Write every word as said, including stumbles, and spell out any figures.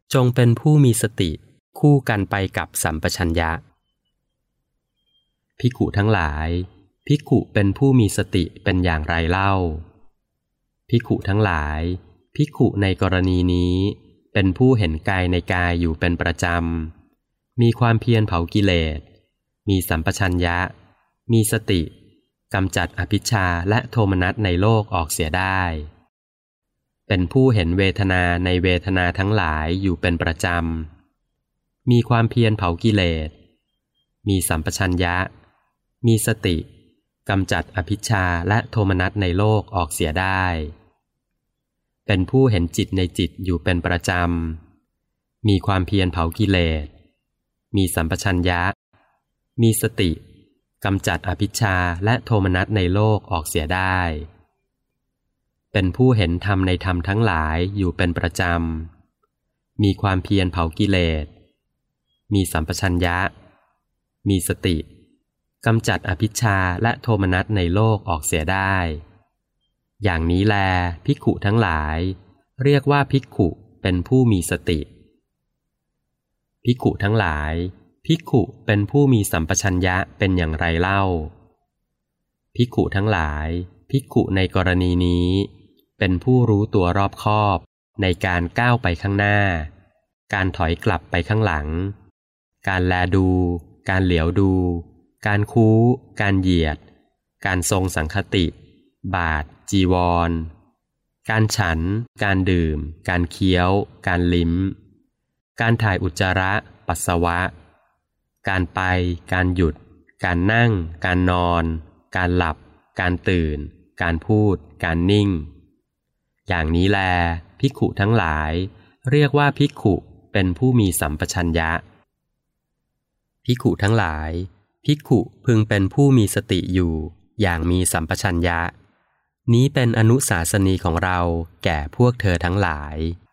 จงเป็นผู้มีสติคู่กันไปกับสัมปชัญญะภิกขุทั้งหลายภิกขุเป็นผู้มีสติเป็นอย่างไรเล่าภิกขุทั้งหลายภิกขุในกรณีนี้เป็นผู้เห็นกายในกายอยู่เป็นประจำมีความเพียรเผากิเลสมีสัมปชัญญะมีสติกำจัดอภิชฌาและโทมนัสในโลกออกเสียได้เป็นผู้เห็นเวทนาในเวทนาทั้งหลายอยู่เป็นประจำมีความเพียรเผากิเลสมีสัมปชัญญะมีสติกำจัดอภิชฌาและโทมนัสในโลกออกเสียได้เป็นผู้เห็นจิตในจิตอยู่เป็นประจำมีความเพียรเผากิเลสมีสัมปชัญญะมีสติกำจัดอภิชฌาและโทมนัสในโลกออกเสียได้เป็นผู้เห็นธรรมในธรรมทั้งหลายอยู่เป็นประจำมีความเพียรเผากิเลสมีสัมปชัญญะมีสติกำจัดอภิชฌาและโทมนัสในโลกออกเสียได้อย่างนี้แลภิกขุทั้งหลายเรียกว่าภิกขุเป็นผู้มีสติภิกขุทั้งหลายภิกขุเป็นผู้มีสัมปชัญญะเป็นอย่างไรเล่าภิกขุทั้งหลายภิกขุในกรณีนี้เป็นผู้รู้ตัวรอบคอบในการก้าวไปข้างหน้าการถอยกลับไปข้างหลังการแลดูการเหลียวดูการคู้การเหยียดการทรงสังคติบาทจีวรการฉันการดื่มการเคี้ยวการลิ้มการถ่ายอุจจาระปัสสาวะการไปการหยุดการนั่งการนอนการหลับการตื่นการพูดการนิ่งอย่างนี้แลภิกขุทั้งหลายเรียกว่าภิกขุเป็นผู้มีสัมปชัญญะภิกขุทั้งหลายภิกขุพึงเป็นผู้มีสติอยู่อย่างมีสัมปชัญญะนี้เป็นอนุสาสนีของเราแก่พวกเธอทั้งหลาย